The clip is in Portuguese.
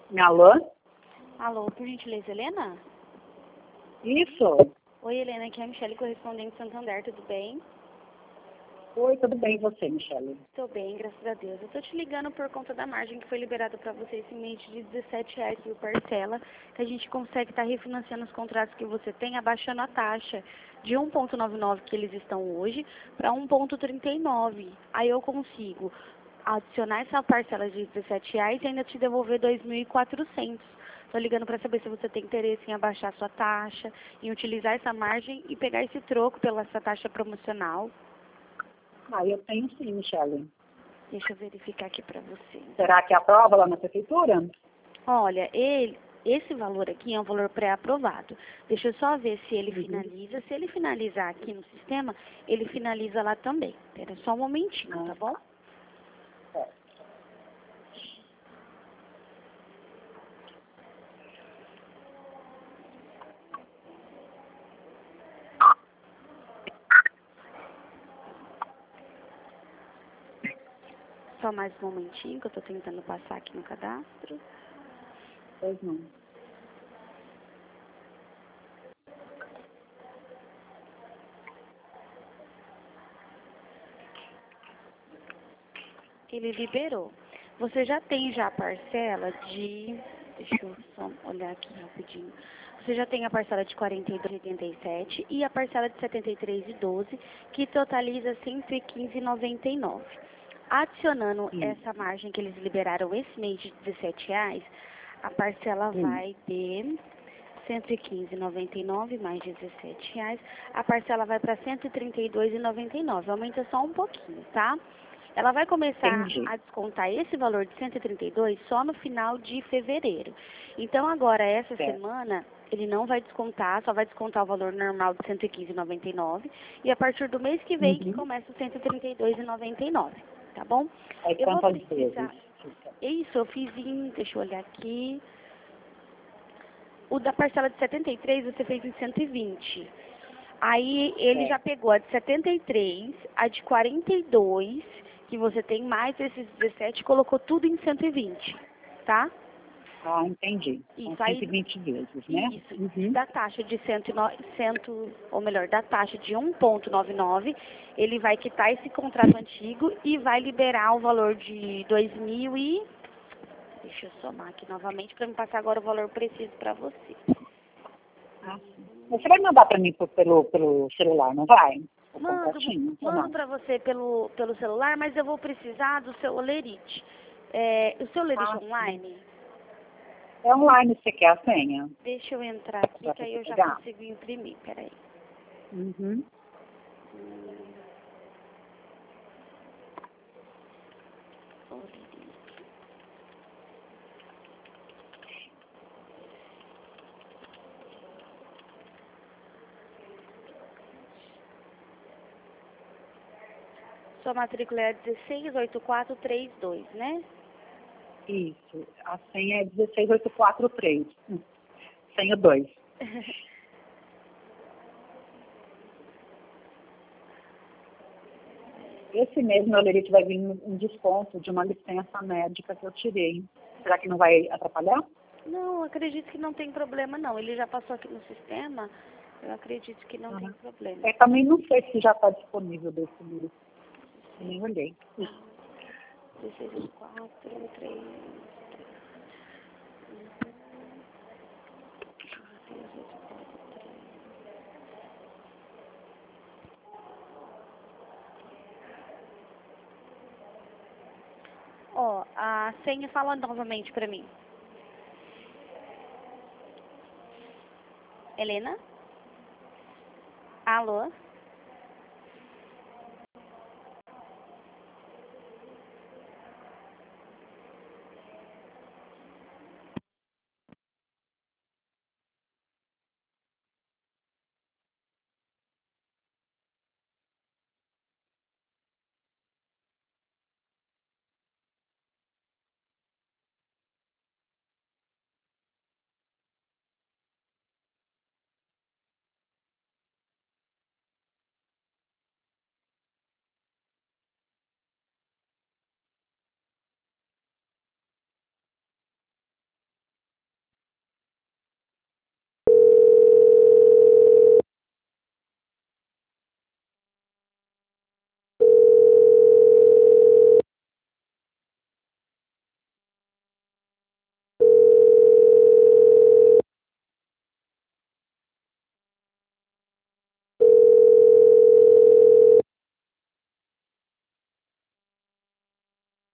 Alô? Alô, por gentileza, Helena? Isso. Oi, Helena, aqui é a Michelle, correspondente Santander, tudo bem? Oi, tudo bem e você, Michelle? Tô bem, graças a Deus. Eu tô te ligando por conta da margem que foi liberada para você esse mês de R$17 por parcela, que a gente consegue estar refinanciando os contratos que você tem, abaixando a taxa de 1,99 que eles estão hoje para 1,39. Aí eu consigo adicionar essa parcela de R$17 e ainda te devolver 2.400. Estou ligando para saber se você tem interesse em abaixar sua taxa, em utilizar essa margem e pegar esse troco pela essa taxa promocional. Eu tenho sim, Michelle. Deixa eu verificar aqui para você. Será que aprova lá na prefeitura? Olha, esse valor aqui é um valor pré-aprovado. Deixa eu só ver se ele finaliza. Se ele finalizar aqui no sistema, ele finaliza lá também. Espera só um momentinho, tá bom? Só mais um momentinho que eu tô tentando passar aqui no cadastro. Pois não. Ele liberou. Você já tem já a parcela de... Deixa eu só olhar aqui rapidinho. Você já tem a parcela de R$ 42,87 e a parcela de R$ 73,12, que totaliza R$ 115,99. Adicionando essa margem que eles liberaram esse mês de R$17, a parcela vai de R$ 115,99 mais R$17. A parcela vai para R$ 132,99. Aumenta só um pouquinho, tá? Ela vai começar a descontar esse valor de 132 só no final de fevereiro. Então, agora, essa semana, ele não vai descontar, só vai descontar o valor normal de 115,99. E a partir do mês que vem, que começa o 132,99, tá bom? Eu vou precisar... Isso, eu fiz em... Deixa eu olhar aqui. O da parcela de 73 você fez em 120. Aí, ele já pegou a de 73, a de 42... que você tem mais esses 17, colocou tudo em 120, tá? Entendi. São 120 vezes, né? Isso. Da taxa de da taxa de 1,99, ele vai quitar esse contrato antigo e vai liberar o valor de 2.000 e... Deixa eu somar aqui novamente para me passar agora o valor preciso para você. Você vai mandar para mim pelo celular, não vai? Mando para você pelo celular, mas eu vou precisar do seu Olerite. O seu Olerite online? É online, você quer a senha? Deixa eu entrar aqui, que aí eu já consigo imprimir, peraí. Sua matrícula é 168432, né? Isso. A senha é 16843. Senha 2. Esse mês, meu Olerite vai vir um desconto de uma licença médica que eu tirei. Será que não vai atrapalhar? Não, acredito que não tem problema, não. Ele já passou aqui no sistema. Eu acredito que não tem problema. Eu também não sei se já está disponível desse número. Nem olhei. 168433. A senha fala novamente para mim. Helena? Alô?